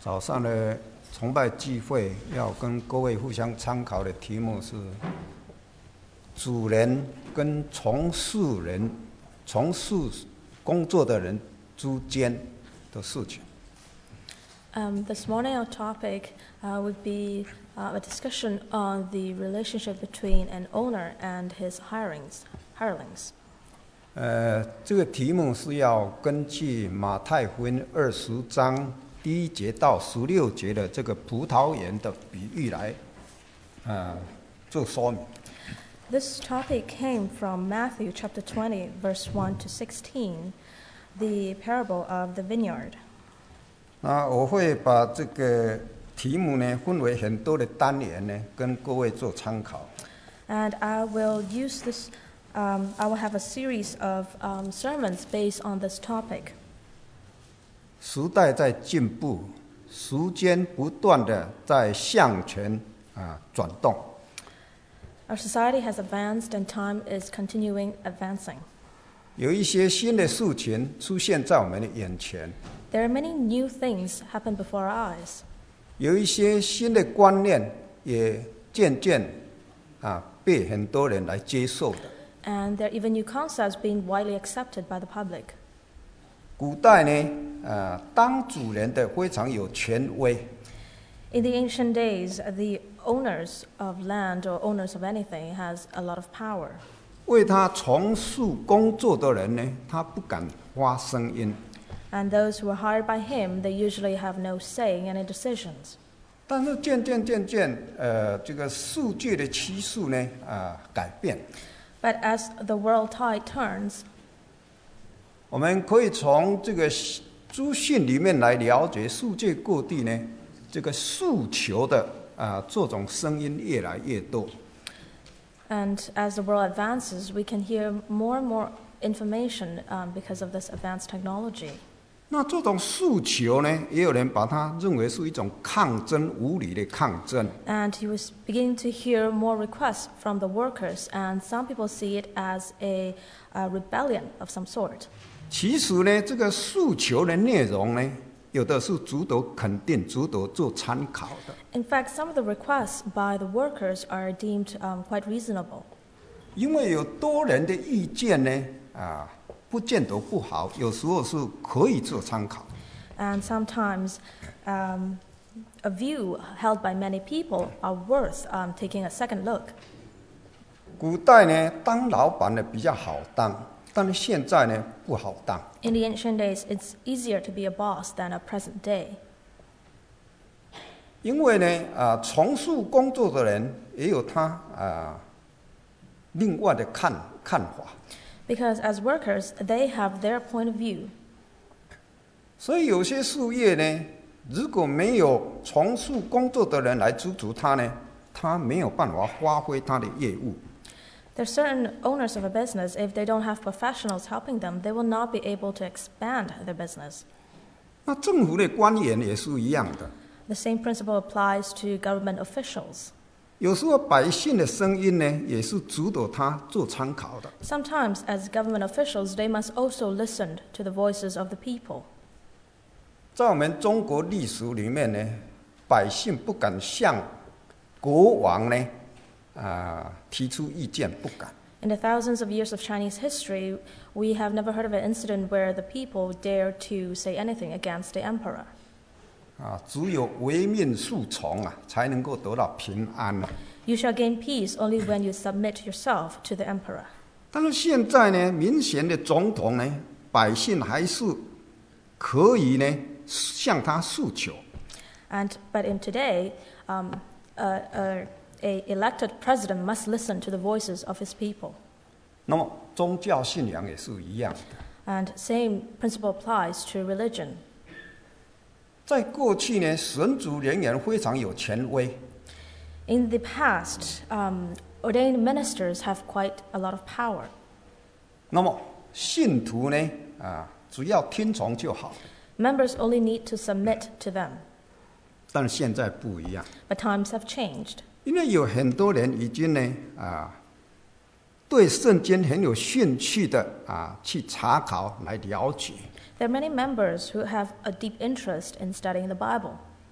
早上的崇拜聚会要跟各位互相参考的题目是主人跟从事工作的人之间的事情。 This morning our topic would be a discussion on the relationship between an owner and his hirelings. 这个题目是要根据马太福音20章1节到16节的这个葡萄园的比喻来做说明。 This topic came from Matthew chapter 20, verse 1 to 16, the parable of the vineyard. 我会把这个题目呢分为很多的单元呢，跟各位做参考。 And I will use this. I will have a series of sermons based on this topic. 时代在进步，时间不断的在向前转动。 Our society has advanced and time is continuing advancing. 有一些新的事情出现在我们的眼前。 There are many new things happen before our eyes. 有一些新的观念也渐渐被很多人来接受的。 And there are even new concepts being widely accepted by the public. 古代呢，当主人的非常有权威。 In the ancient days, the owners of land or owners of anything has a lot of power. 为他从事工作的人呢，他不敢发声音。 And those who are hired by him, they usually have no say in any decisions. 但是渐渐，这个世界的趋势呢，改变。 But as the world tide turns, 我们可以从这个资讯里面来了解世界各地呢，这个诉求的这种声音越来越多。 And as the world advances, we can hear more and more information because of this advanced technology. 那这种诉求呢，也有人把它认为是一种抗争，无理的抗争。 And he was beginning to hear more requests from the workers, and some people see it as a rebellion of some sort. 其实呢，这个诉求的内容呢，有的是值得肯定、值得做参考的。 In fact, some of the requests by the workers are deemed quite reasonable. 因为有多人的意见呢，不见得不好，有时候是可以做参考。 And sometimes a view held by many people are worth taking a second look. 古代呢，当老板呢比较好当，但是现在呢不好当。 In the ancient days, it's easier to be a boss than a present day. 因为呢，从事工作的人也有他另外的看法。 Because as workers, they have their point of view. 所以有些事业呢，如果没有从事工作的人来资助他呢，他没有办法发挥他的业务。 There are certain owners of a business, if they don't have professionals helping them, they will not be able to expand their business. 那政府的官员也是一样的。 The same principle applies to government officials. 有时候百姓的声音呢，也是值得他做参考的。 Sometimes, as government officials, they must also listen to the voices of the people. 在我们中国历史里面呢，百姓不敢向国王呢，提出意见，不敢。 In the thousands of years of Chinese history, we have never heard of an incident where the people dare to say anything against the emperor. 只有唯命是从才能够得到平安。 You shall gain peace only when you submit yourself to the emperor. 但是现在呢，明显的总统呢，百姓还是可以呢向他诉求。 But in today, a elected president must listen to the voices of his people. 那么宗教信仰也是一样的。 And same principle applies to religion. 在过去呢，神职人员非常有权威。 In the past, ordained ministers have quite a lot of power. 那么信徒呢，只要听从就好。 Members only need to submit to them. 但是现在不一样。 But times have changed. 因为有很多人已经呢，对圣经很有兴趣的去查考来了解。 There are many members who have a deep interest in studying the Bible.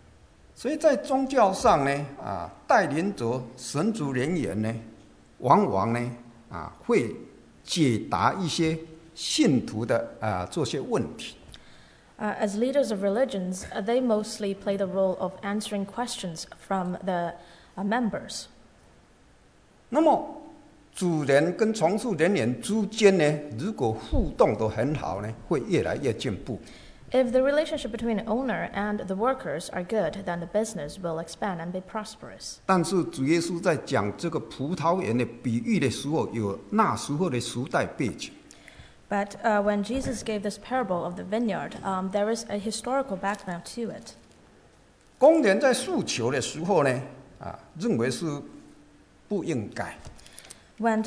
所以在宗教上呢，带领者神职人员呢，往往呢，会解答一些信徒的这些问题。 As leaders of religions, they mostly play the role of answering questions from the members. 那么主人跟从事人员之间呢，如果互动都很好呢，会越来越进步。 If the relationship between the owner and the workers are good, then the business will expand and be prosperous. 但是主耶稣在讲这个葡萄园的比喻的时候，有那时候的时代背景。 But when Jesus gave this parable of the vineyard, there is a historical background to it. 工人在诉求的时候呢，认为是不应该。 When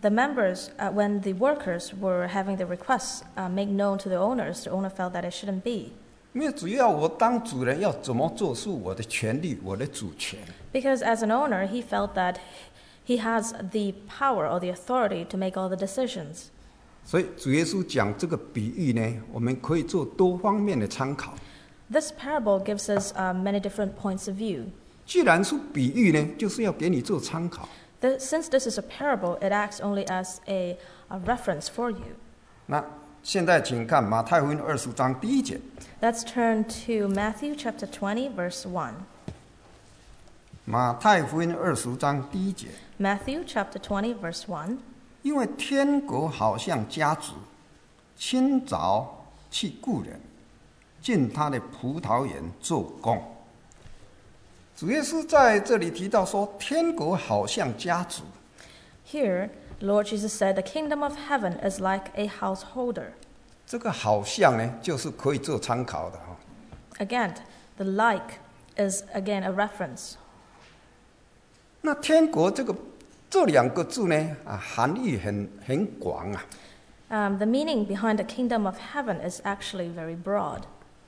the workers were having the requests made known to the owner felt that it shouldn't be. 因为只要我当主人要怎么做是我的权利，我的主权。 Because as an owner, he felt that he has the power or the authority to make all the decisions. 所以主耶稣讲这个比喻呢，我们可以做多方面的参考。 This parable gives us many different points of view. 既然是比喻呢，就是要给你做参考。 Since this is a parable, it acts only as a reference for you. 那现在请看马太福音20章第1节。 Let's turn to Matthew chapter 20, verse 1. 马太福音20章第1节。 Matthew chapter 20, verse 1. 因为天国好像家主，清早去雇人，进他的葡萄园做工。主耶稣在这里提到说，天国好像家主。 Here, Lord Jesus said, "The kingdom of heaven is like a householder." 这个好像呢，就是可以做参考的。 Again, the like is again a reference. 那天国这两个字呢，含义很广啊。 The meaning behind the kingdom of heaven is actually very broad.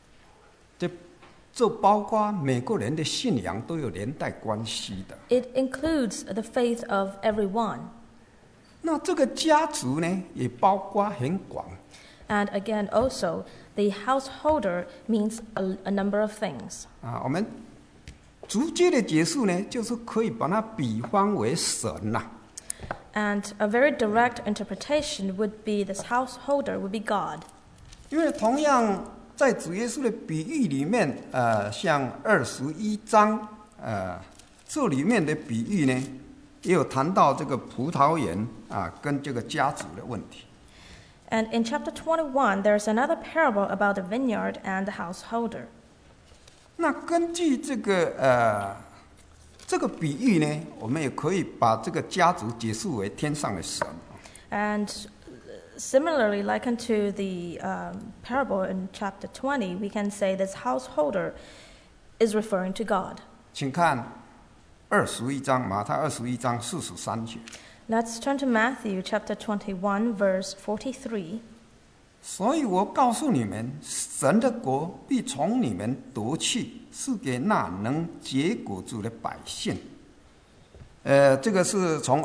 这包括每个人的信仰都有连带关系的。 It includes the faith of everyone. 那这个家族呢，也包括很广。 And again, also, the householder means a number of things. 我们直接的解释呢，就是可以把它比方为神呐。 And a very direct interpretation would be this householder would be God. 因为同样在主耶稣的比喻里面，像21章，这里面的比喻呢，也有谈到这个葡萄园跟这个家族的问题。 And in chapter 21, there's another parable about the vineyard and the householder. 那根据这个比喻呢，我们也可以把这个家族解释为天上的神。 And similarly, like unto the parable in chapter 20, we can say this householder is referring to God. 请看21章，马太21章43节。 Let's turn to Matthew chapter 21, verse 43. 所以我告诉你们，神的国必从你们夺去，是给那能结果子的百姓。这个是从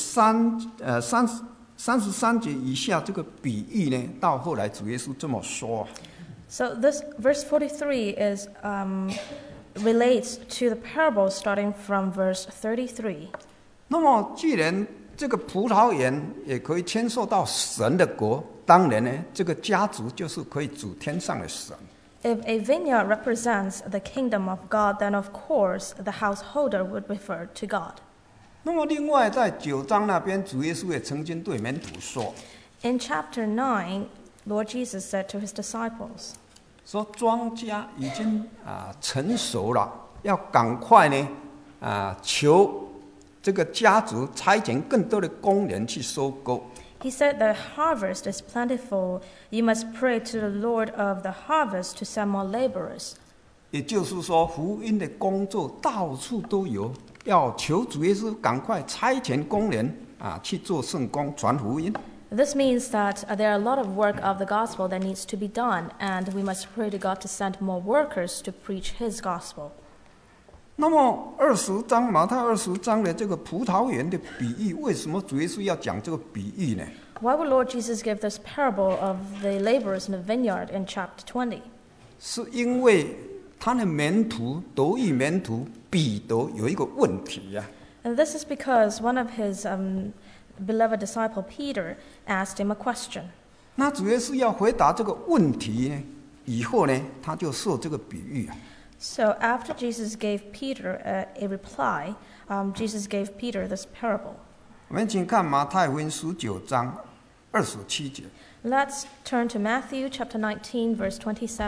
33节以下这个比喻呢，到后来主耶稣这么说。 So this verse 43 is relates to the parable starting from verse 33. 那么既然这个葡萄园也可以牵涉到神的国，当然呢，这个家族就是可以指天上的神。 If a vineyard represents the kingdom of God, then of course the householder would refer to God. 那么另外在9章那边，主耶稣也曾经对门徒说 In chapter 9, Lord Jesus said to his disciples, 说庄稼已经成熟了，要赶快呢求这个家族差遣更多的工人去收割。 He said, "The harvest is plentiful. You must pray to the Lord of the harvest to send more laborers." 也就是说，福音的工作到处都有，要求主耶稣赶快差遣工人去做圣工，传福音。 This means that there are a lot of work of the gospel that needs to be done, and we must pray to God to send more workers to preach His gospel. 那么20章马太20章的这个葡萄园的比喻，为什么主耶稣要讲这个比喻呢？ Why would Lord Jesus give this parable of the laborers in the vineyard in chapter 20? 是因为他的门徒德语门徒彼得有一个问题呀、 And this is because one of his beloved disciple Peter asked him a question. 那主耶稣要回答这个问题呢，以后呢，他就说这个比喻啊。 So after Jesus gave Peter a reply, Jesus gave Peter this parable. 我们请看马太福音19章27节。 Let's turn to Matthew chapter 19, verse 27.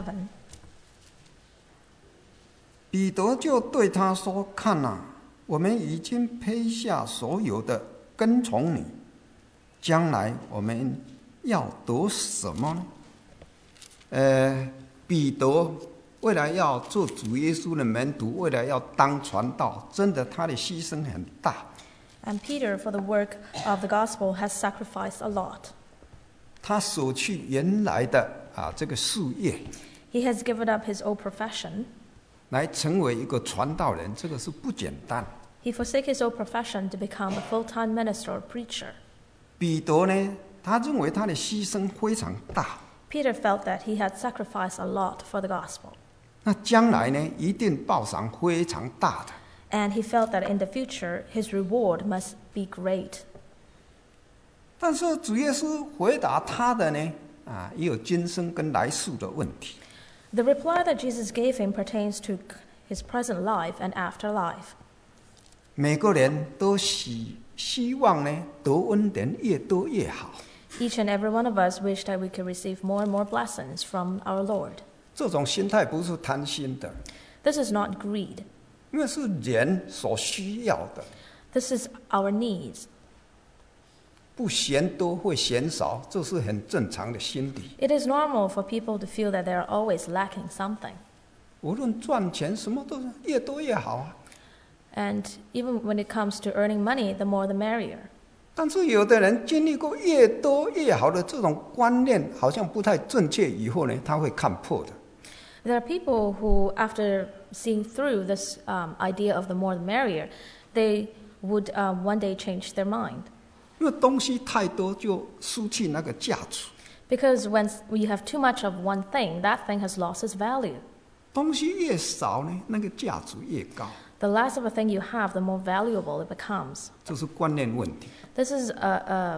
彼得就对他说：“看啊，我们已经撇下所有的，跟从你。将来我们要得什么呢？”彼得为了要做主耶稣的门徒，为了要当传道，真的他的牺牲很大。 And Peter, for the work of the gospel, has sacrificed a lot. 他舍去原来的这个事业， He has given up his old profession. 来成为一个传道人，这个是不简单。 He forsake his old profession to become a full-time minister or preacher. 彼得呢，他认为他的牺牲非常大。 Peter felt that he had sacrificed a lot for the gospel. 那将来呢，一定报赏非常大的。 And he felt that in the future, his reward must be great. 但是主耶稣回答他的呢，也有今生跟来世的问题。 The reply that Jesus gave him pertains to his present life and afterlife. 每个人都希望呢，得恩典越多越好。 Each and every one of us wish that we could receive more and more blessings from our Lord. 这种心态不是贪心的， This is not greed. 因为是人所需要的。 This is our needs. 不嫌多会嫌少，这是很正常的心理。 It is normal for people to feel that they are always lacking something. 无论赚钱什么都是越多越好啊。 And even when it comes to earning money, the more the merrier. 但是有的人经历过越多越好的这种观念，好像不太正确，以后呢，他会看破的。 There are people who, after seeing through this idea of the more the merrier, they would one day change their mind. 因为东西太多，就失去那个价值。 Because when you have too much of one thing, that thing has lost its value. 东西越少呢，那个价值越高。 The less of a thing you have, the more valuable it becomes. 这是观念问题。 This is a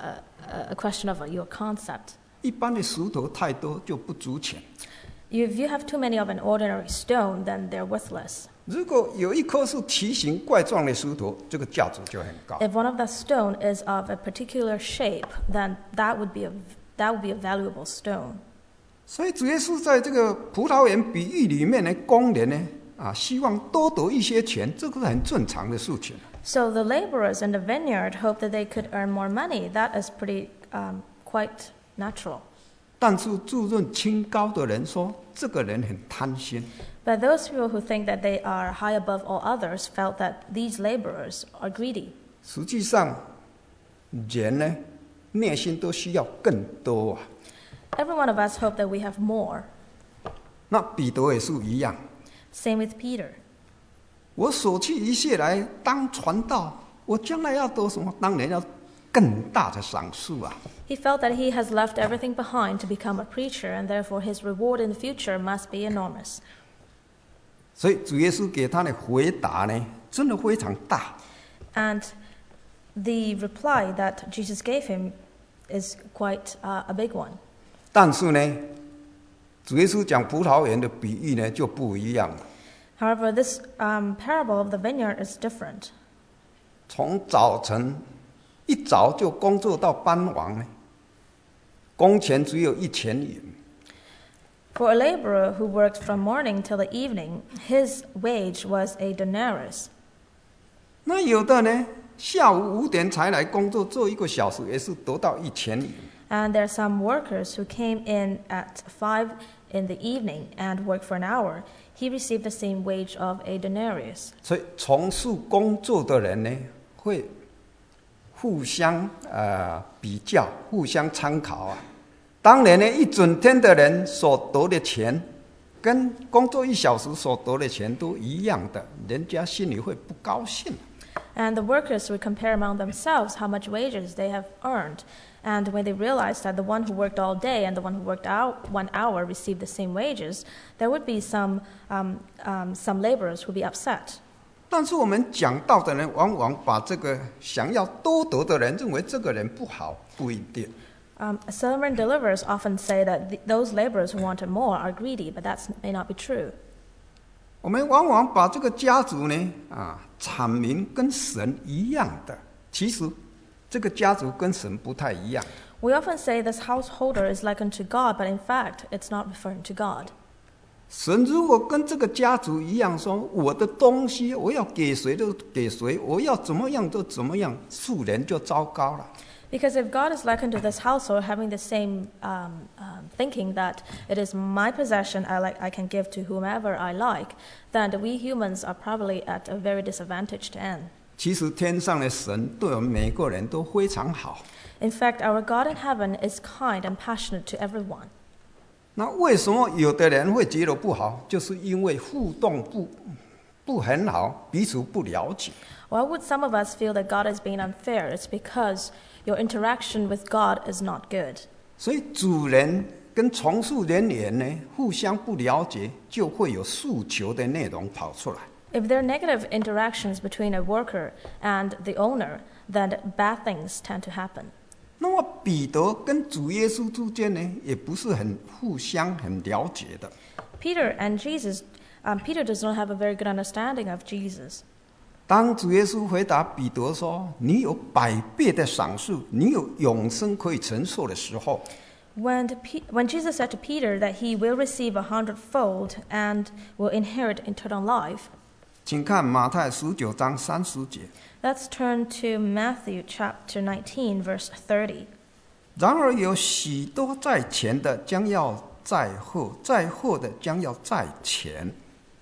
question of your concept. 一般的石头太多就不值钱。 If you have too many of an ordinary stone, then they're worthless. 如果有一颗是奇形怪状的石头，这个价值就很高。 If one of the stone is of a particular shape, then that would be a valuable stone. 所以主耶稣在这个葡萄园比喻里面呢，工人呢，希望多得一些钱，这个是很正常的事情。 So the laborers in the vineyard hope that they could earn more money. That is pretty quite natural. 但是自认清高的人说，这个人很贪心。 But those people who think that they are high above all others felt that these laborers are greedy. 实际上，人呢，内心都需要更多啊。 Every one of us hope that we have more. 那彼得也是一样。 Same with Peter. 我舍弃一切来当传道，我将来要得什么？当然要更大的赏赐啊！ He felt that he has left everything behind to become a preacher, and therefore his reward in the future must be enormous. 所以主耶稣给他的回答呢，真的非常大。 And the reply that Jesus gave him is quite a big one. 但是呢，主耶稣讲葡萄园的比喻呢就不一样了。 However, this parable of the vineyard is different. 从早晨一早就工作到傍晚呢，工钱只有1000元。 For a laborer who worked from morning till the evening, his wage was a denarius. 那有的呢，下午5点才来工作，做1个小时也是得到1000元。 And there are some workers who came in at 5 in the evening and worked for an hour. He received the same wage of a denarius. 所以从事工作的人呢，会互相比较，互相参考啊。当然呢，一整天的人所得的钱，跟工作1小时所得的钱都一样的，人家心里会不高兴。 And the workers would compare among themselves how much wages they have earned. And when they realized that the one who worked all day and the one who worked out 1 hour received the same wages, there would be some laborers who would be upset. 但是我们讲道的人往往把这个想要多得的人认为这个人不好，不一定。 Sermon deliverers often say that those laborers who wanted more are greedy, but that may not be true. 我们往往把这个家族呢，阐明跟神一样的，其实这个家族跟神不太一样。 We often say this householder is likened to God, but in fact, it's not referring to God. 神如果跟这个家族一样说，我的东西我要给谁就给谁，我要怎么样就怎么样，数人就糟糕了。 Because if God is likened to this household, having the same thinking that it is my possession, I can give to whomever I like, then we humans are probably at a very disadvantaged end. 其实天上的神对我们每个人都非常好。 In fact, our God in heaven is kind and passionate to everyone. 那为什么有的人会觉得不好？就是因为互动不很好，彼此不了解。 Why would some of us feel that God is being unfair? It's because your interaction with God is not good. 所以主人跟从事人员呢，互相不了解，就会有诉求的内容跑出来。 If there are negative interactions between a worker and the owner, then bad things tend to happen. 那么彼得跟主耶稣之间呢，也不是互相很了解的。 Peter and Jesus, Peter does not have a very good understanding of Jesus. 当主耶稣回答彼得说：“你有100倍的赏赐，你有永生可以承受的时候。” When Jesus said to Peter that he will receive 100-fold and will inherit eternal life, 请看马太19章30节。 Let's turn to Matthew chapter 19, verse 30. 然而有许多在前的将要在后，在后的将要在前。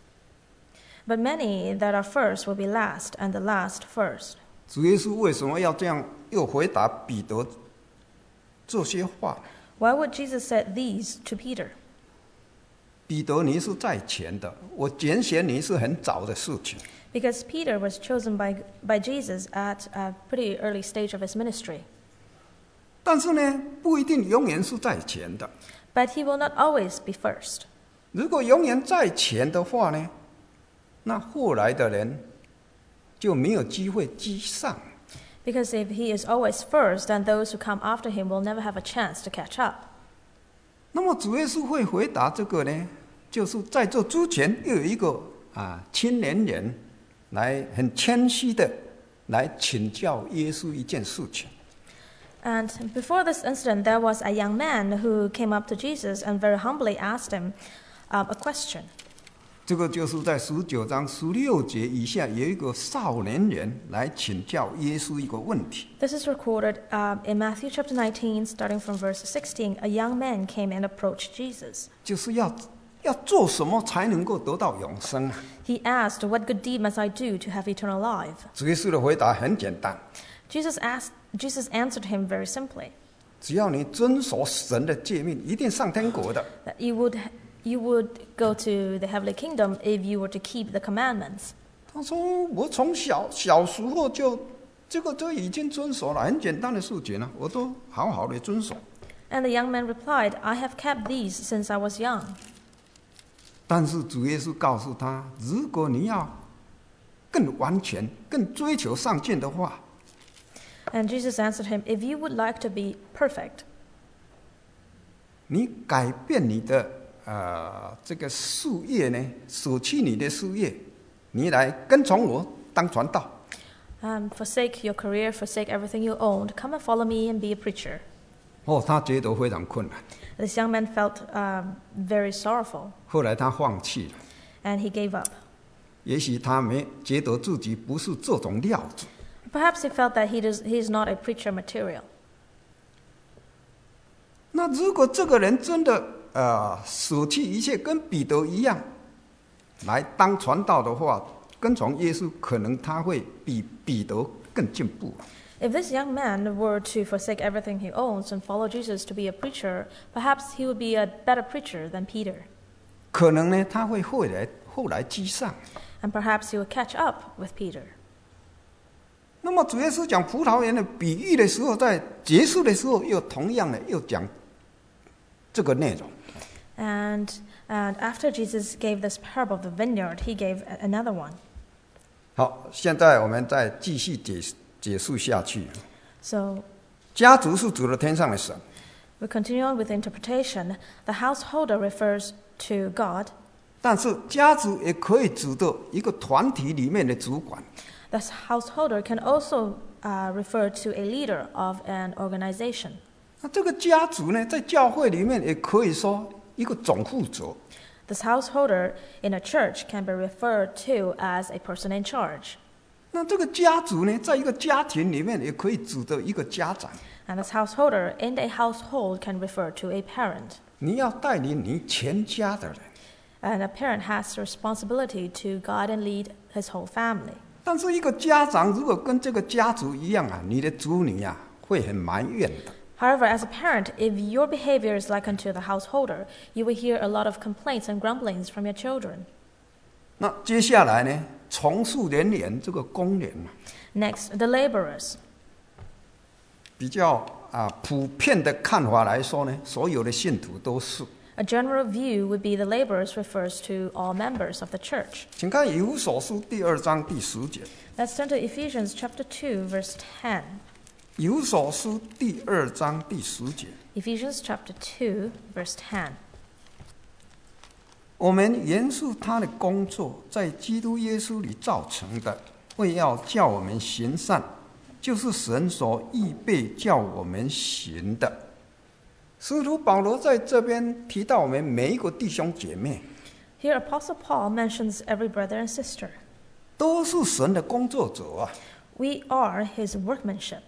But many that are first will be last, and the last first. 主耶稣为什么要这样又回答彼得这些话？ Why would Jesus say these to Peter? 彼得，你是在前的，我拣选你是很早的事情。 Because Peter was chosen by Jesus at a pretty early stage of his ministry. 但是呢，不一定永远是在前的。 But he will not always be first. 如果永远在前的话呢，那后来的人就没有机会追上。 Because if he is always first, then those who come after him will never have a chance to catch up. 那么主耶稣会回答这个呢，就是在这之前又有一个青年人来很谦虚的来请教耶稣一件事情。 And before this incident, there was a young man who came up to Jesus and very humbly asked him a question. 这个就是在19章16节以下有一个少年人来请教耶稣一个问题。 This is recorded in Matthew chapter 19, starting from verse 16. A young man came and approached Jesus. 就是要做什么才能够得到永生啊？ He asked, "What good deed must I do to have eternal life?" 主耶稣的回答很简单， Jesus answered him very simply, 只要你遵守神的诫命，一定上天国的。 that you would go to the heavenly kingdom if you were to keep the commandments. 他说：“我从小时候就已经遵守了，很简单的事情啊，我都好好的遵守。” And the young man replied, "I have kept these since I was young." 但是主耶稣告诉他，如果你要更完全、更追求上进的话， And Jesus answered him, "If you would like to be perfect, 你改变你的这个事业呢，舍弃你的事业，你来跟从我当传道。 forsake your career, forsake everything you owned, come and follow me and be a preacher." 他觉得非常困难， This young man felt very sorrowful, 后来他放弃了。 and he gave up. 也许他没觉得自己不是这种料子。 Perhaps he felt that he is not a preacher material. 那如果这个人真的舍弃一切，跟彼得一样来当传道的话，跟从耶稣，可能他会比彼得更进步。 If this young man were to forsake everything he owns and follow Jesus to be a preacher, perhaps he would be a better preacher than Peter. 可能呢，他会后来居上。 And perhaps he would catch up with Peter. 那么主耶稣讲葡萄园的比喻的时候，在结束的时候又同样的又讲这个内容。 And after Jesus gave this parable of the vineyard, he gave another one. 好，现在我们再继续解述下去。 So 家族是指的天上的神。 we continue on with the interpretation. The householder refers to God. 但是家族也可以指的一个团体里面的主管。 This householder can also refer to a leader of an organization. 那这个家族呢，在教会里面也可以说一个总负责。 This householder in a church can be referred to as a person in charge. 那这个家族呢，在一个家庭里面也可以指的一个家长。 And this householder in a household can refer to a parent. 你要带领你全家的人。 And a parent has the responsibility to guide and lead his whole family. 但是一个家长如果跟这个家族一样啊，你的子女啊会很埋怨的。 However, as a parent, if your behavior is like unto the householder, you will hear a lot of complaints and grumblings from your children. 那接下来呢，从事人员这个工人啊， Next, the laborers. 比较普遍的看法来说呢，所有的信徒都是。 A general view would be the laborers refers to all members of the church. 请看以弗所书第2章第10节。 Let's turn to Ephesians chapter 2, verse 10. 以弗所书第2章第10节。 Ephesians chapter 2, verse 10. 我们原是他的工作，在基督耶稣里造成的，为要叫我们行善，就是神所预备叫我们行的。使徒保罗在这边提到我们每一个弟兄姐妹， Here Apostle Paul mentions every brother and sister. 都是神的工作者啊。 We are his workmanship.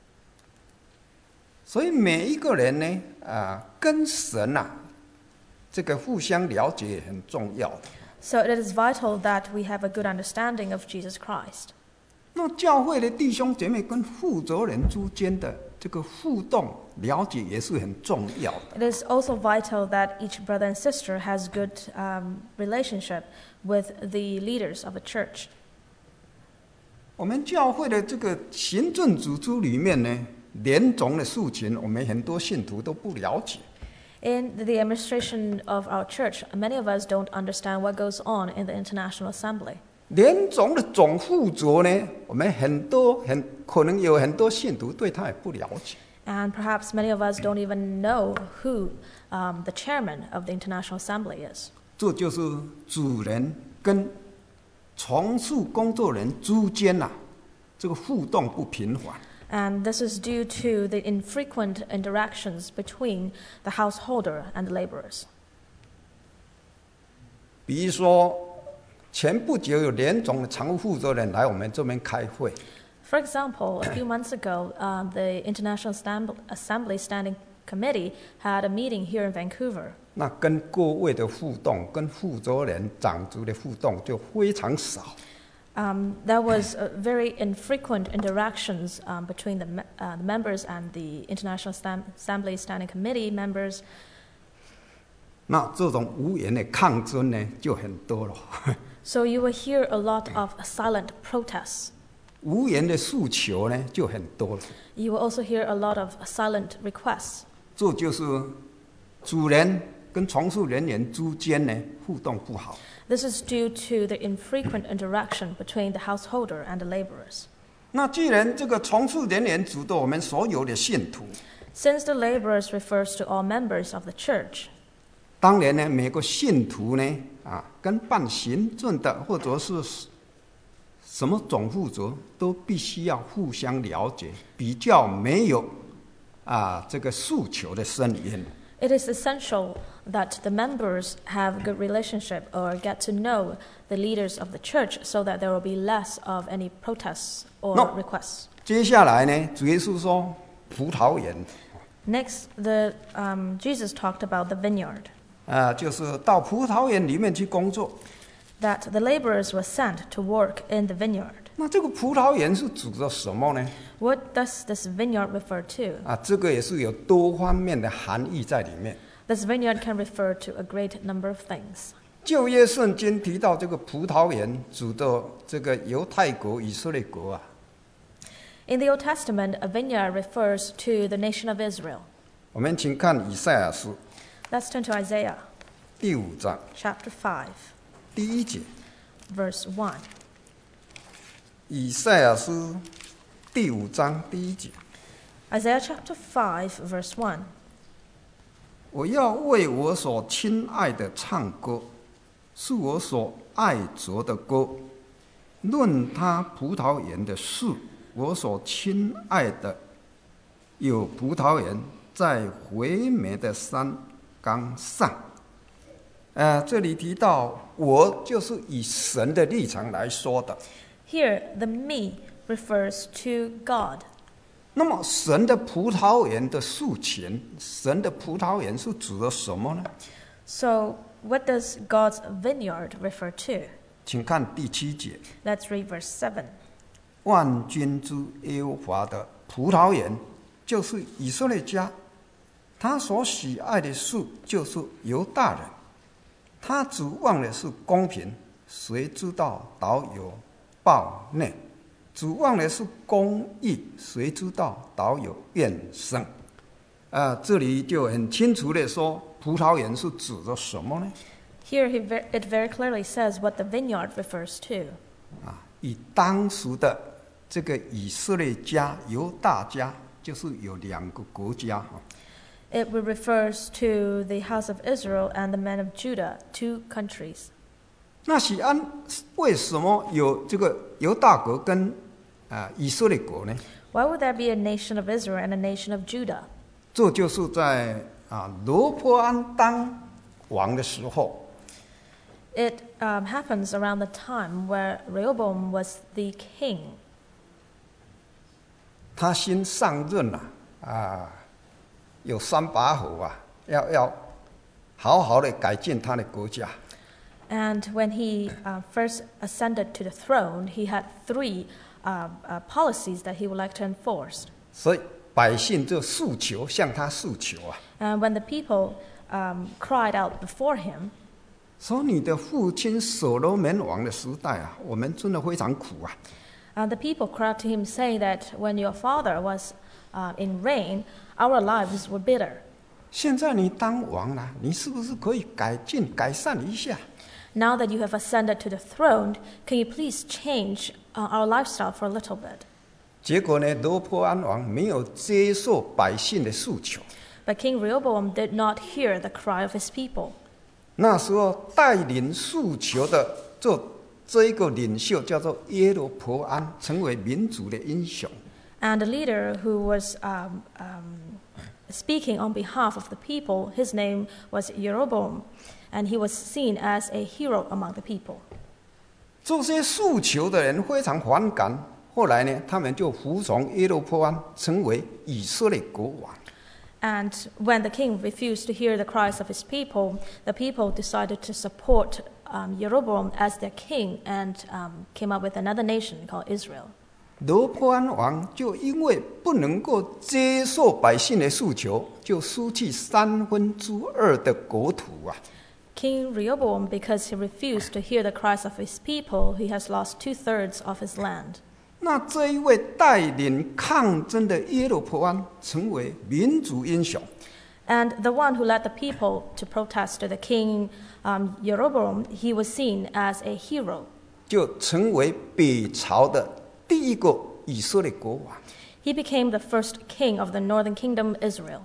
所以每一个人呢，跟神这个互相了解也很重要的。 So it is vital that we have a good understanding of Jesus Christ. 那教会的弟兄姐妹跟负责人之间的这个互动了解也是很重要的。 It is also vital that each brother and sister has good relationship with the leaders of a church. 我们教会的这个行政组织里面呢，联总的事情，我们很多信徒都不了解。 In the administration of our church, many of us don't understand what goes on in the International Assembly. 联总的总负责呢，我们可能有很多信徒对他也不了解。 And perhaps many of us don't even know who the chairman of the International Assembly is. 这就是主人跟从事工作人之间这个互动不频繁。 And this is due to the infrequent interactions between the householder and the laborers. 比如说，前不久有联总的常务负责人来我们这边开会。 For example, a few months ago, the International Assembly Standing Committee had a meeting here in Vancouver. 那跟各位的互动，跟负责人、长族的互动就非常少。 There was very infrequent interactions between the members and the International Assembly Standing Committee members. 那这种无言的抗争呢，就很多了。 So you will hear a lot of silent protests. 无言的诉求呢，就很多了。 You will also hear a lot of silent requests. 这就是主人跟从事人员之间呢互动不好。 This is due to the infrequent interaction between the householder and the laborers. 那既然这个从事人员指的我们所有的信徒， Since the laborers refers to all members of the church, 当然呢，每个信徒呢，跟办行政的或者是什么总负责，都必须要互相了解，比较没有这个诉求的声音。 it is essential that the members have a good relationship or get to know the leaders of the church so that there will be less of any protests or requests. 接下来呢，主耶稣说葡萄园， Next, Jesus talked about the vineyard, 就是到葡萄园里面去工作。 that the laborers were sent to work in the vineyard. 那这个葡萄园是指的什么呢？ What does this vineyard refer to? 这个也是有多方面的含义在里面。 This vineyard can refer to a great number of things. 旧约圣经提到这个葡萄园，指的这个犹太国、以色列国 In the Old Testament, a vineyard refers to the nation of Israel. 我们请看以赛亚书 Let's turn to Isaiah 第5章 chapter 5, 第1节。 verse 1. 以赛亚书第5章第1节。 Isaiah chapter 5, verse 1. 我要为我所亲爱的唱歌，是我所爱着的歌。论他葡萄园的事，我所亲爱的有葡萄园在回美的山冈上。这里提到我，就是以神的立场来说的。 Here, the me refers to God. 那么，神的葡萄园的事情，神的葡萄园是指的什么呢？ So, what does God's vineyard refer to? 请看第7节。 Let's read verse 7. 万军之耶和华的葡萄园，就是以色列家。他所喜爱的事，就是犹大人。他指望的是公平，谁知道倒有暴虐？指望的是公义，谁知道倒有怨声？这里就很清楚的说，葡萄园是指着什么呢？ Here, it very clearly says what the vineyard refers to. 以当时的这个以色列家、犹大家，就是有2个国家。 It refers to the house of Israel and the men of Judah, 2 countries. 那西安为什么有这个犹大国跟以色列国呢？ Why would there be a nation of Israel and a nation of Judah? 这就是在罗波安当王的时候， It happens around the time where Rehoboam was the king. 他新上任有3把火要好好的改进他的国家。 And when he first ascended to the throne, he had 3 policies that he would like to enforce. 所以百姓就诉求，向他诉求 And when the people cried out before him, 说你的父亲所罗门王的时代我们真的非常苦 the people cried to him, saying that when your father was in reign, our lives were bitter. 现在你当王了，你是不是可以改进改善一下？ Now that you have ascended to the throne, can you please change our lifestyle for a little bit? 结果呢，罗波安王没有接受百姓的诉求。 But King Rehoboam did not hear the cry of his people. 那时候带领诉求的这一个领袖叫做耶罗波安，成为民族的英雄。 And the leader who was speaking on behalf of the people, his name was Jeroboam, and he was seen as a hero among the people. 这些诉求的人非常反感，后来呢，他们就服从耶罗波安，成为以色列国王。 And when the king refused to hear the cries of his people, the people decided to support Jeroboam as their king and came up with another nation called Israel. 罗波安王就因为不能够接受百姓的诉求，就失去2/3的国土 King Rehoboam, because he refused to hear the cries of his people, he has lost 2/3 of his land. 那这一位带领抗争的耶罗波安成为民族英雄。 And the one who led the people to protest to the king Jeroboam, he was seen as a hero. 就成为北朝的第一个以色列国王。 He became the first king of the northern kingdom, Israel.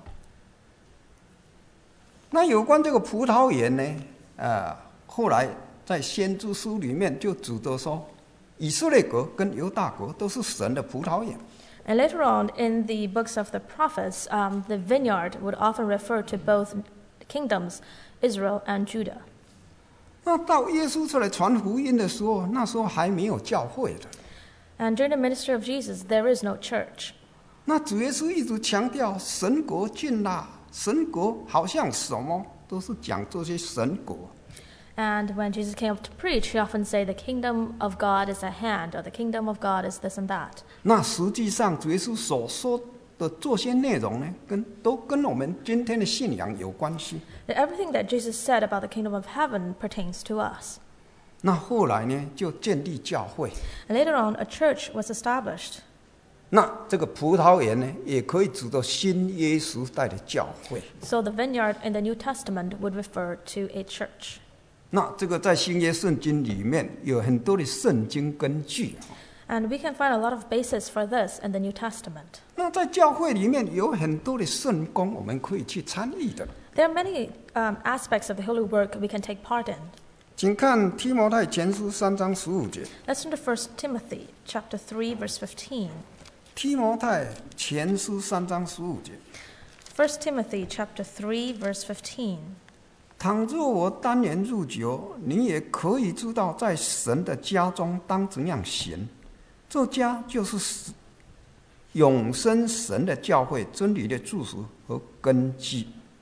那有关这个葡萄园呢？后来在先知书里面就指着说，以色列国跟犹大国都是神的葡萄园。 And later on in the books of the prophets, the vineyard would often refer to both kingdoms, Israel and Judah. 那到耶稣出来传福音的时候，那时候还没有教会的。 And during the ministry of Jesus, there is no church. 那主耶稣一直强调神国近啦，神国好像什么都是讲这些神国。 And when Jesus came up to preach, he often said, the kingdom of God is at hand, or the kingdom of God is this and that. 那实际上主耶稣所说的这些内容呢，都跟我们今天的信仰有关系。 That everything that Jesus said about the kingdom of heaven pertains to us. 那后来呢，就建立教会。 And later on, a church was established. 那这个葡萄园呢，也可以指到新约时代的教会。 So the vineyard in the New Testament would refer to a church. 那这个在新约圣经里面有很多的圣经根据。 And we can find a lot of basis for this in the New Testament. 那在教会里面有很多的圣工，我们可以去参与的。 There are many aspects of the holy work we can take part in. 请看提摩太前书3章15节。 Let's turn to 1 Timothy chapter 3, verse 15. 提摩太前书3章15节。 1 Timothy chapter 3, verse 15. 倘若我单言入酒，你也可以知道，在神的家中当怎样行。这家就是永生神的教会，真理的柱石和根基。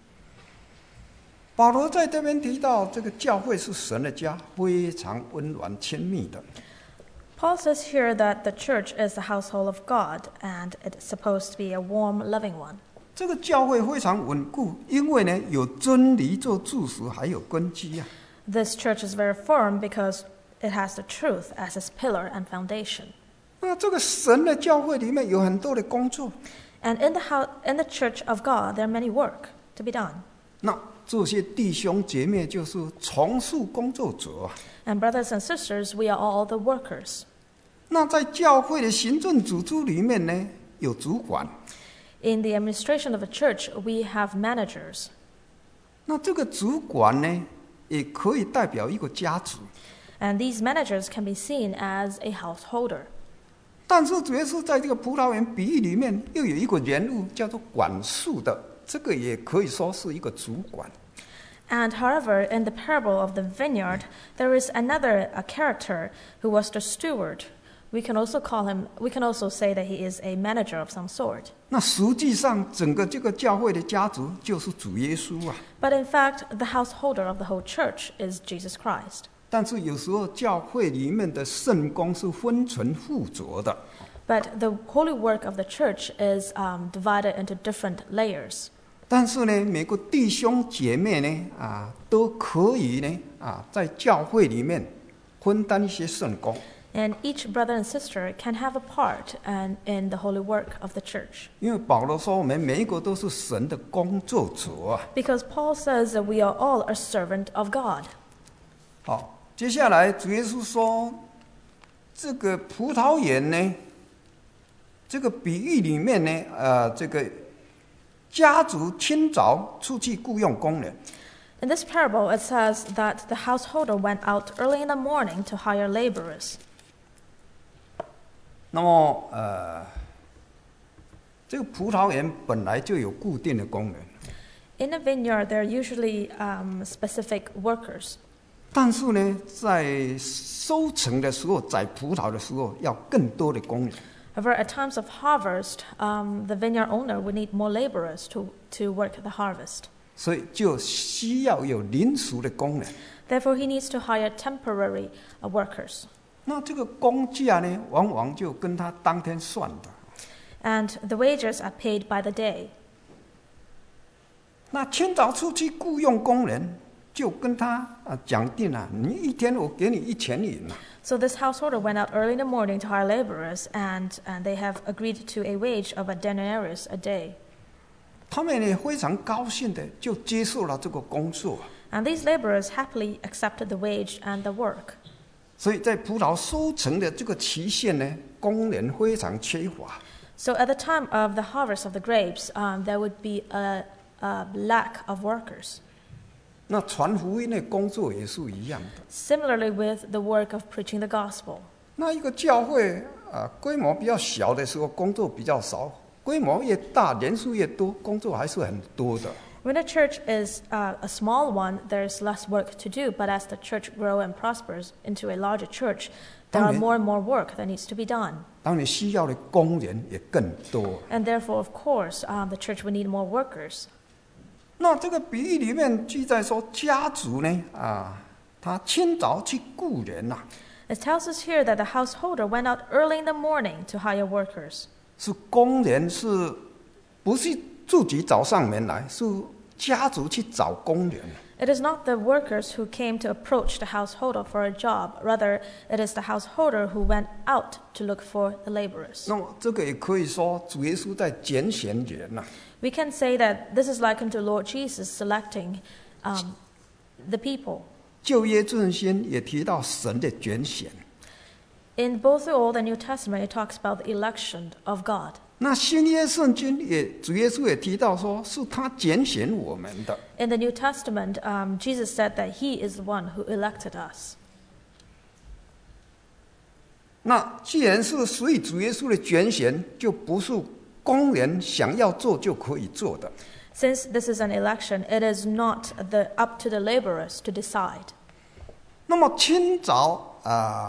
保罗在这边提到，这个教会是神的家，非常温暖亲密的。 Paul says here that the church is the household of God, and it's supposed to be a warm, loving one. 这个教会非常稳固，因为呢有真理做柱石，还有根基啊。 This church is very firm because it has the truth as its pillar and foundation. 那这个神的教会里面有很多的工作。 And in the church of God, there are many work to be done. 那这些弟兄姐妹就是从事工作者啊。 And brothers and sisters, we are all the workers. 那在教会的行政组织里面呢，有主管。 In the administration of a church, we have managers. 那这个主管呢，也可以代表一个家族。 And these managers can be seen as a householder. 但是主要是在这个葡萄园比喻里面，又有一个人物叫做管束的，这个也可以说是一个主管。 And however, in the parable of the vineyard, there is another character who was the steward. We can also say that he is a manager of some sort. 那实际上，整个这个教会的家族就是主耶稣啊。 But in fact, the householder of the whole church is Jesus Christ. 但是有时候教会里面的圣工是分层附着的。 But the holy work of the church is divided into different layers. 但是呢，每个弟兄姐妹呢，都可以呢，在教会里面分担一些圣工。 And each brother and sister can have a part in the holy work of the church. 因为保罗说，我们每一个都是神的工作者啊。 Because Paul says that we are all a servant of God. 好，接下来主耶稣说，这个葡萄园呢，这个比喻里面呢，这个家族清早出去雇用工人。 In this parable, it says that the householder went out early in the morning to hire laborers. 那么，这个葡萄园本来就有固定的工人。 In a vineyard, there are usually specific workers. 但是呢，在收成的时候，摘葡萄的时候，要更多的工人。 However, at times of harvest, the vineyard owner would need more laborers to work the harvest. 所以就需要有临时的工人。 Therefore, he needs to hire temporary workers. 那这个工价呢，往往就跟他当天算的。 And the wages are paid by the day. 那清早出去雇用工人，就跟他讲定了，你一天我给你1000银。 So this householder went out early in the morning to hire laborers, and they have agreed to a wage of a denarius a day. 他们也非常高兴的就接受了这个工作。 And these laborers happily accepted the wage and the work. 所以在葡萄收成的这个期限呢，工人非常缺乏。 So at the time of the harvest of the grapes, there would be a lack of workers. 那传福音的工作也是一样的。 Similarly with the work of preaching the gospel. 那一个教会规模比较小的时候，工作比较少；规模越大，人数越多，工作还是很多的。 When a church is a small one, there's less work to do. But as the church grows and prospers into a larger church, there are more and more work that needs to be done. 当然需要的工人也更多。 And therefore, of course, the church would need more workers. 那这个比喻里面记载说，家族呢，他清早去雇人呐。 It tells us here that the householder went out early in the morning to hire workers. 是工人，是不是自己找上门来？是家族去找工人。 It is not the workers who came to approach the householder for a job. Rather, it is the householder who went out to look for the laborers. 那么这个也可以说，主耶稣在拣选人呐。 We can say that this is likened to Lord Jesus selecting the people. 旧约圣经也提到神的拣选。 In both the Old and New Testament, it talks about the election of God. 那新约圣经主耶稣也提到说，是他拣选我们的。 In the New Testament, Jesus said that He is the one who elected us. 那既然是属于主耶稣的拣选，就不是工人想要做就可以做的。 Since this is an election, it is not up to the laborers to decide. 那么清早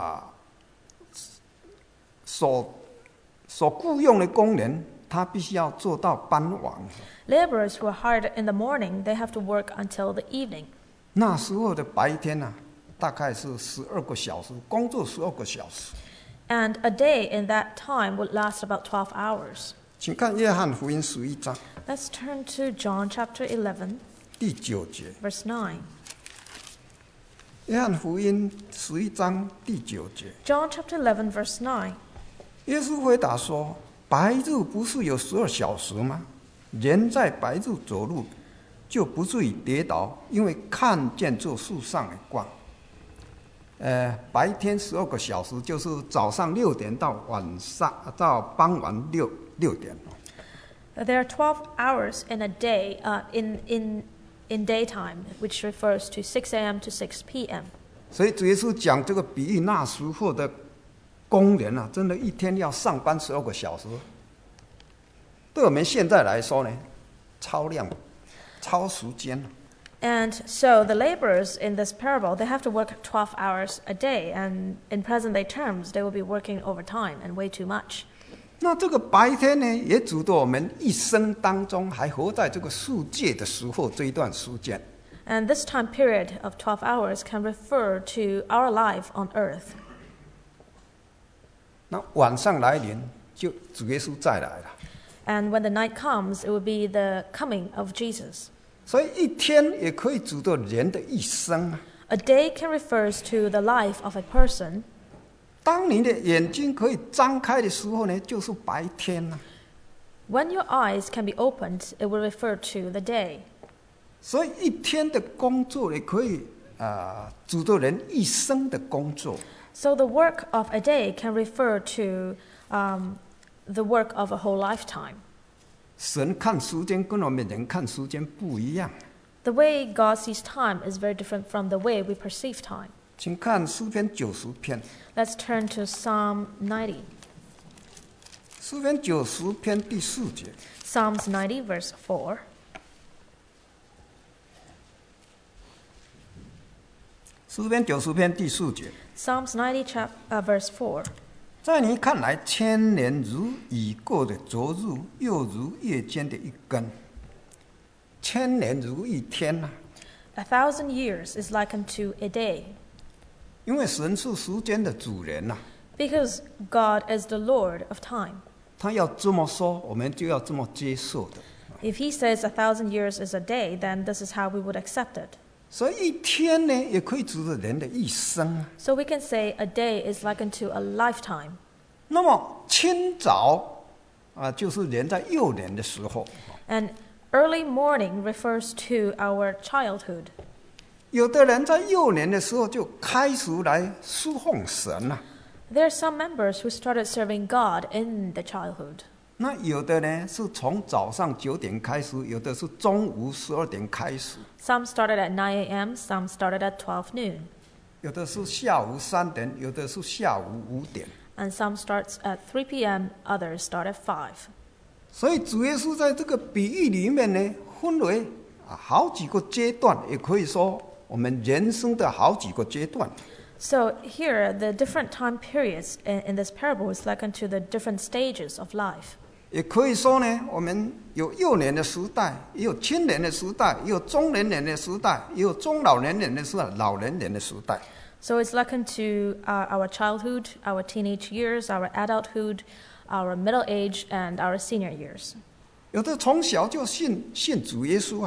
所雇用的工人，他必须要做到傍晚。 Laborers who are hired in the morning, they have to work until the evening. 那时候的白天啊，大概是12个小时，工作12个小时。 And a day in that time would last about 12 hours. 请看约翰福音11章 Let's turn to John chapter 11, 第9节。 verse 9. 约翰福音11章第9节， John chapter 11, verse 9. 耶稣回答说：“白日不是有12小时吗？人在白日走路，就不至于跌倒，因为看见这树上的光。”白天12个小时，就是早上6点到傍晚6点。 There are 12 hours in a day, in daytime, which refers to 6 a.m. to 6 p.m. 所以主耶稣讲这个比喻，那时候的工人啊，真的一天要上班12个小时。对我们现在来说呢，超量、超时间。 And so the laborers in this parable, they have to work 12 hours a day. And in present-day terms, they will be working overtime and way too much. 那这个白天呢，也指的我们一生当中还活在这个世界的时候这一段时间。 And this time period of 12 hours can refer to our life on earth. 那晚上来临，就主耶稣再来了。 And when the night comes, it will be the coming of Jesus. 所以一天也可以指的人的一生啊。 A day can refers to the life of a person. 当你的眼睛可以张开的时候呢，就是白天啊。 When your eyes can be opened, it will refer to the day. 所以一天的工作也可以指的人一生的工作。 So the work of a day can refer to the work of a whole lifetime. 神看时间跟我们人看时间不一样。 The way God sees time is very different from the way we perceive time. 请看诗篇90篇。 Let's turn to Psalm 90. 诗篇90篇第4节。 Psalms 90, verse 4. 诗篇90篇第4节。 Psalms 90, verse 4. 在你看来，千年如已过的昨日，又如夜间的一更。千年如一天啊。 1,000 years is likened to a day. 因为神是时间的主人啊。 Because God is the Lord of time. 他要这么说，我们就要这么接受的。 If he says 1,000 years is a day, then this is how we would accept it. 所以一天呢，也可以指着人的一生。 So we can say a day is likened to a lifetime. 那么清早就是人在幼年的时候。 And early morning refers to our childhood. 有的人在幼年的时候就开始来侍奉神了。 There are some members who started serving God in the childhood. 那有的呢是从早上9点开始，有的是中午12点开始。 Some started at 9 a.m., some started at 12 noon. 有的是下午3点，有的是下午5点。 And some starts at 3 p.m., others start at 5. 所以主耶稣在这个比喻里面呢，分为好几个阶段，也可以说我们人生的好几个阶段。 So here, the different time periods in this parable is likened to the different stages of life. 也可以说呢，我们有幼年的时代，也有青年的时代，也有中年人的时代，也有中老年人的时代，老年人的时代。 So it's likened to our childhood, our teenage years, our adulthood, our middle age, and our senior years. 有的从小就信主耶稣啊。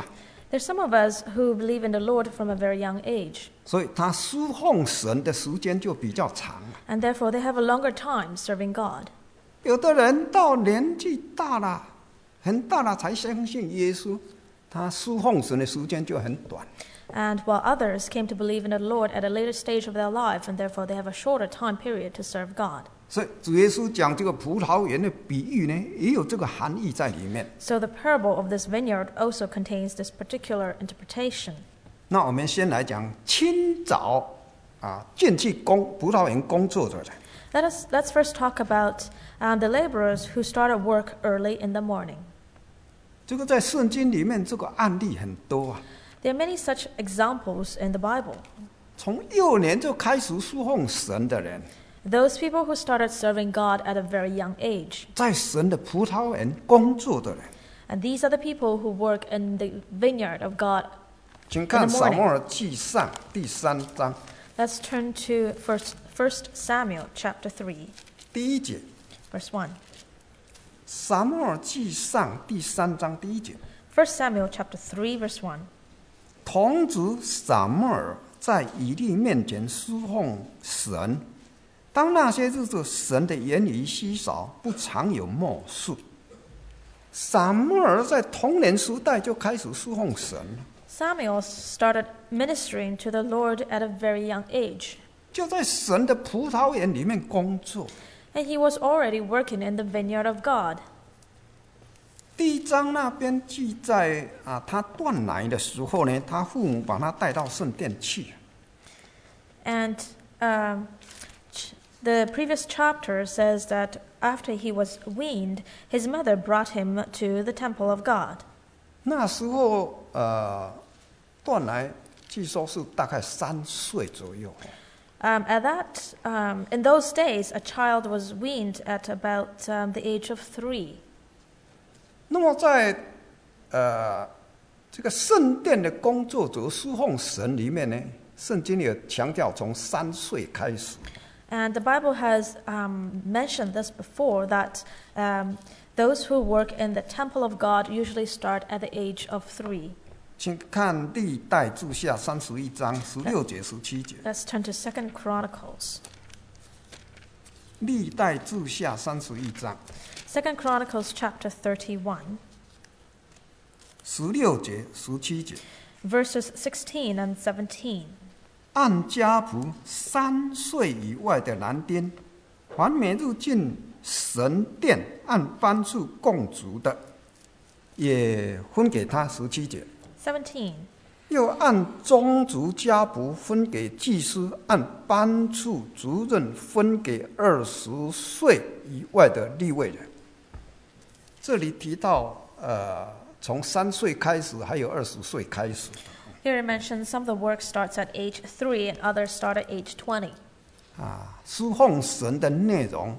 There's some of us who believe in the Lord from a very young age, 所以他侍奉神的时间就比较长。 and therefore they have a longer time serving God. 有的人到年纪大了，很大了才相信耶稣，他侍奉神的时间就很短。 And while others came to believe in the Lord at a later stage of their life, and therefore they have a shorter time period to serve God. 所以主耶稣讲这个葡萄园的比喻呢，也有这个含义在里面。 So the parable of this vineyard also contains this particular interpretation. 那我们先来讲清早进去葡萄园工作的人。 Let's first talk about the laborers who started work early in the morning. 这个在圣经里面这个案例很多啊。 There are many such examples in the Bible. 从幼年就开始侍奉神的人， Those people who started serving God at a very young age. 在神的葡萄园工作的人。 And these are the people who work in the vineyard of God. 请看撒母耳记上第3章。 Let's turn to 1 Samuel chapter 3, 第1节。 verse 1. 撒母耳记上第3章第1节。 1 Samuel chapter 3, verse 1. 童子撒母耳在以利面前侍奉神。当那些日子，神的言语稀少，不常有默示。撒母耳在童年时代就开始侍奉神， Samuel started ministering to the Lord at a very young age. 就在神的葡萄园里面工作。 And he was already working in the vineyard of God. 第1章那边记载他断奶的时候呢，他父母把他带到圣殿去。 And the previous chapter says that after he was weaned, his mother brought him to the temple of God. 那时候断奶据说是大概3岁左右。 In those days, a child was weaned at about the age of 3. 那么在这个圣殿的工作者侍奉神里面呢，圣经有强调从3岁开始。 And the Bible has mentioned this before, that those who work in the temple of God usually start at the age of 3. 请看历代志下31章16节17节。 Let's turn to 2 Chronicles. 历代志下31章 2 Chronicles chapter 31, 16节17节。 verses 16 and 17. 按家谱3岁以外的男丁，凡每日进神殿按班数供职的，也分给他17节。 17. 又按宗族家谱分给祭司，按班数主任分给20岁以外的利未人。这里提到从3岁开始，还有20岁开始。 Here it mentions some of the work starts at age 3 and others start at age 20. 侍奉神的内容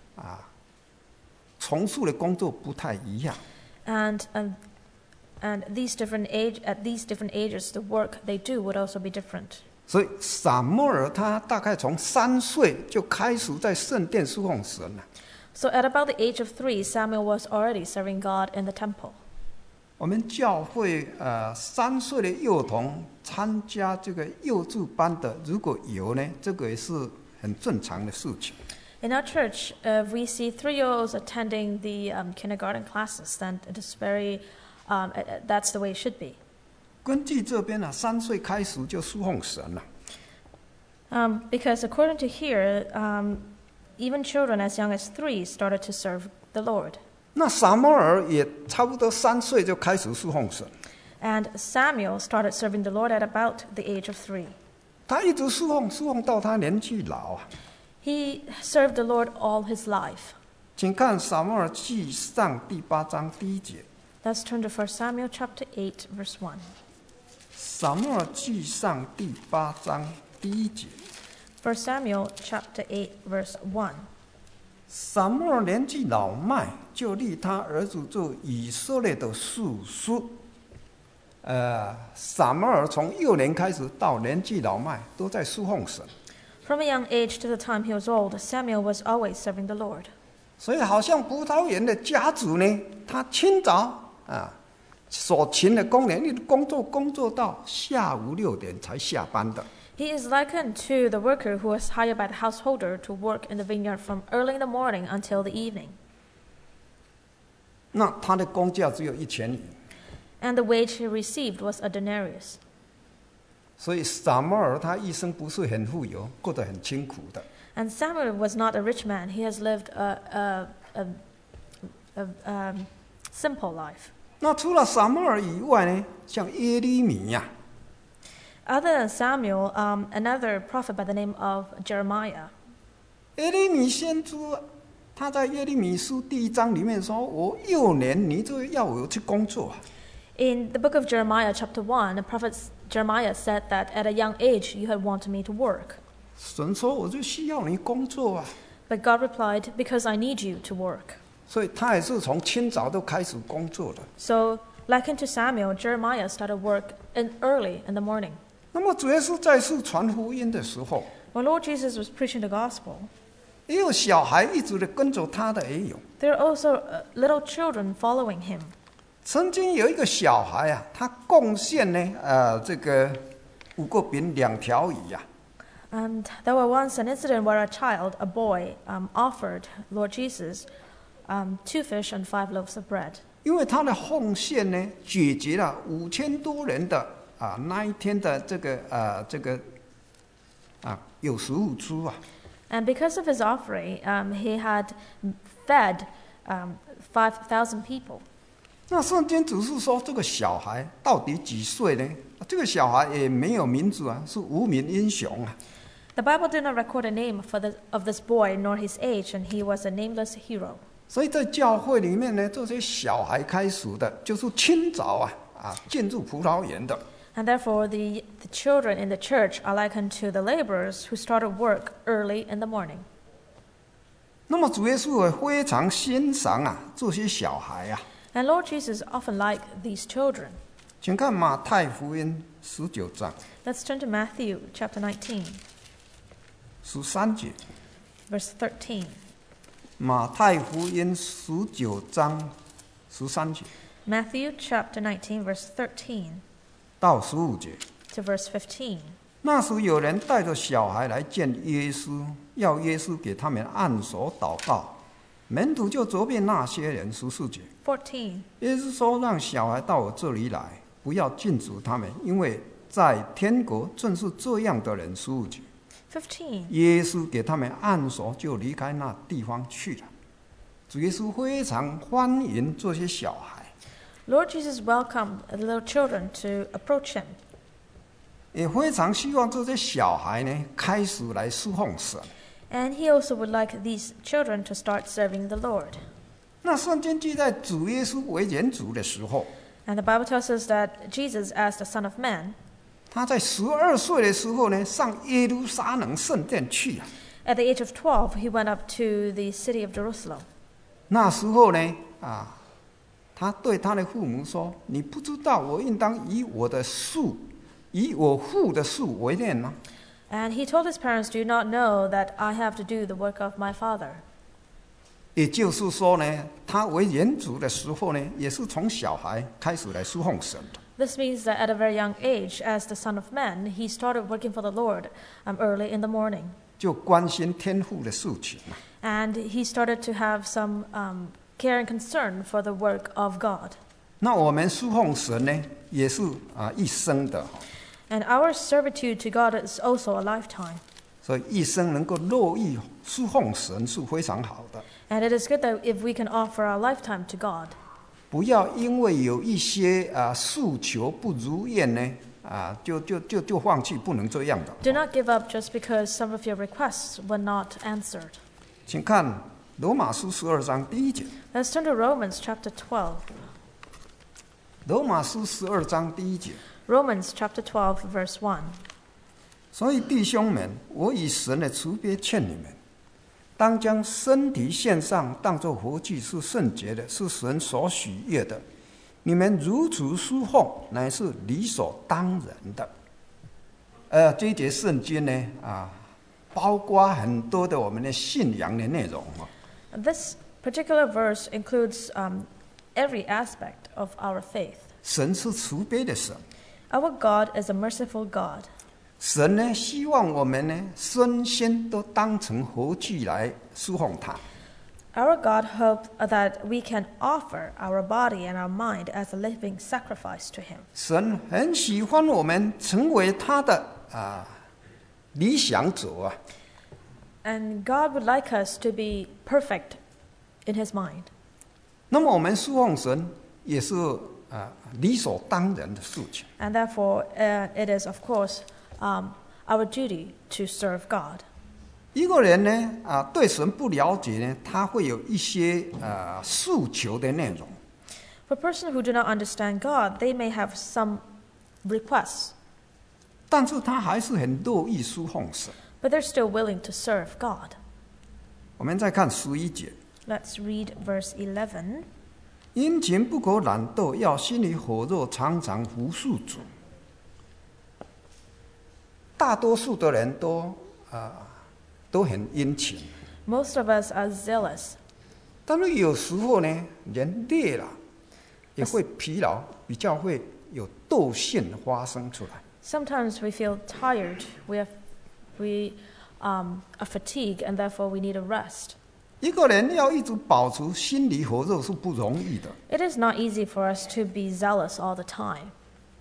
从事的工作不太一样。 And these different at these different ages, the work they do would also be different. 所以撒母耳他大概从3岁就开始在圣殿侍奉神了。 So at about the age of 3, Samuel was already serving God in the temple. 我们教会3岁的幼童参加这个幼稚班的，如果有呢，这个也是很正常的事情。 In our church, if we see 3-year-olds attending the kindergarten classes, then it is that's the way it should be. 根据这边3岁开始就侍奉神了。 Because according to here, even children as young as 3 started to serve the Lord. 那撒母耳也差不多3岁就开始侍奉神。 And Samuel started serving the Lord at about the age of 3. 他一直侍奉到他年纪老。 He served the Lord all his life. 请看撒母耳记上第8章第1节。 Let's turn to 1 Samuel chapter 8, verse 1. 撒母耳记上第8章第1节。 1 Samuel chapter 8, verse 1. 撒母耳年纪老迈，就立他儿子做以色列的士师。撒母耳从幼年开始到年纪老迈，都在侍奉神。 From a young age to the time he was old, Samuel was always serving the Lord. 所以，好像葡萄园的家主呢，他清早所勤的工人，一直工作到下午6点才下班的。 He is likened to the worker who was hired by the householder to work in the vineyard from early in the morning until the evening. 那他的工价只有1000元。 And the wage he received was a denarius. 所以撒母耳他一生不是很富有，过得很清苦的。 And Samuel was not a rich man. He has lived a simple life. 那除了撒母耳以外呢，像耶利米呀、 Other than Samuel, another prophet by the name of Jeremiah. 耶利米先知，他在耶利米书第1章里面说：“我幼年你就要我去工作。” In the book of Jeremiah, chapter 1, the prophet Jeremiah said that at a young age you had wanted me to work. 神说：“我就需要你工作啊。” But God replied, because I need you to work. 所以他也是从清早都开始工作的。 So, likened to Samuel, Jeremiah started work early in the morning. 那么主耶稣在世传福音的时候， When Lord Jesus was preaching the gospel, 也有小孩一直的跟着他的也有。 there are also little children following him. 曾经有一个小孩啊，他贡献呢，这个5个饼2条鱼啊。 And there was once an incident where a boy, offered Lord Jesus 2 fish and 5 loaves of bread. 因为他的奉献呢，解决了5000多人的那一天的这个有食物吃啊。 And because of his offering, he had fed 5,000 people. 那圣经只是说这个小孩到底几岁呢？这个小孩也没有名字啊，是无名英雄啊。 The Bible did not record a name of this boy nor his age, and he was a nameless hero. 所以在教会里面呢，这些小孩开始的，就是清早进入葡萄园的。 And therefore, the children in the church are likened to the laborers who started work early in the morning. 那么主耶稣也非常欣赏这些小孩啊。 And Lord Jesus often liked these children. 请看马太福音19章 Let's turn to Matthew chapter 19, 13节。 verse 13. 马太福音19章13节 Matthew chapter 19, verse 13 到15节。 to verse 15. 那时有人带着小孩来见耶稣，要耶稣给他们按手祷告。门徒就责备那些人。14节， 14. 耶稣说：“让小孩到我这里来，不要禁止他们，因为在天国正是这样的人。”15节， 15. 耶稣给他们按手，就离开那地方去了。主耶稣非常欢迎这些小孩， Lord Jesus welcomed the little children to approach him. 也非常希望这些小孩呢开始来侍奉神。 And he also would like these children to start serving the Lord. 那圣经记载主耶稣为人主的时候， And the Bible tells us that Jesus, as the Son of Man, 他在12岁的时候呢，上耶路撒冷圣殿去啊。 at the age of 12, he went up to the city of Jerusalem. 那时候呢，他对他的父母说：“你不知道我应当以我父的事为念吗？” And he told his parents, "Do you not know that I have to do the work of my Father?" 也就是说呢，他为人主的时候呢，也是从小孩开始来侍奉神的。 This means that at a very young age, as the Son of Man, he started working for the Lord early in the morning. 就关心天父的事情啊。 And he started to have some care and concern for the work of God. 那我们侍奉神呢，也是一生的。 And our servitude to God is also a lifetime. 所以一生能够乐意侍奉神是非常好的。 And it is good that if we can offer our lifetime to God. 不要因为有一些诉求不如愿呢，就放弃，不能这样的。 Do not give up just because some of your requests were not answered. 请看罗马书12章第1节。 Let's turn to Romans chapter 12. 罗马书12章第1节。 Romans chapter 12, verse 1. 所以弟兄们，我以神的慈悲劝你们，当将身体献上，当作活祭，是圣洁的，是神所喜悦的。你们如此侍奉，乃是理所当然的。这一节圣经呢，包括很多的我们的信仰的内容。 This particular verse includes every aspect of our faith. 神是慈悲的神， Our God is a merciful God. 神呢希望我们呢身心都当成活祭来侍奉他。 Our God hopes that we can offer our body and our mind as a living sacrifice to Him. 神很喜欢我们成为他的理想者啊。 And God would like us to be perfect in His mind. 那么我们侍奉神也是理所当然的事情。 And therefore, it is, of course, our duty to serve God. 一个人呢对神不了解呢，他会有一些诉求的内容。 For a person who do not understand God, they may have some requests, 但是他还是很乐意侍奉神。 but they're still willing to serve God. 我们再看11节， Let's read verse 11. 殷勤不可懒惰，要心里火热，常常服侍主。大多数的人都很殷勤， Most of us are zealous, 但是有时候呢，人累了也会疲劳，比较会有惰性发生出来。 sometimes we feel tired, we are fatigued, and therefore we need a rest. 一个人要一直保持心里火热是不容易的。 It is not easy for us to be zealous all the time.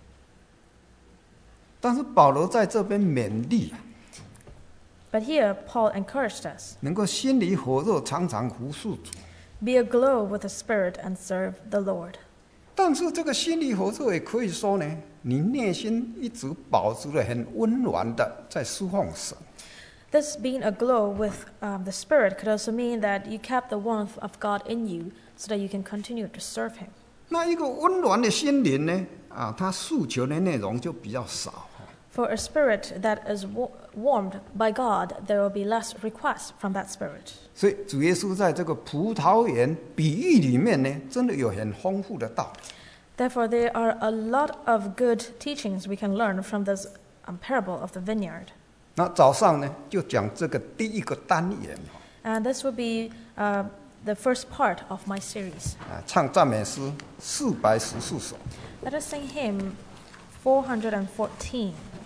但是保罗在这边勉励， But here, Paul encouraged us, 能够心里火热，常常服侍主。 be aglow with the Spirit and serve the Lord. 但是这个心里火热也可以说呢，你内心一直保持了很温暖的在侍奉神。 This being aglow with the Spirit could also mean that you kept the warmth of God in you so that you can continue to serve Him. 那一个温暖的心灵呢，他诉求的内容就比较少。 For a spirit that is warmed by God, there will be less requests from that spirit. 所以主耶稣在这个葡萄园比喻里面呢，真的有很丰富的道理。 Therefore, there are a lot of good teachings we can learn from this parable of the vineyard. 那早上呢，就讲这个第一个单元， And this will be the first part of my series. 唱赞美诗414首。 Let us sing hymn 414.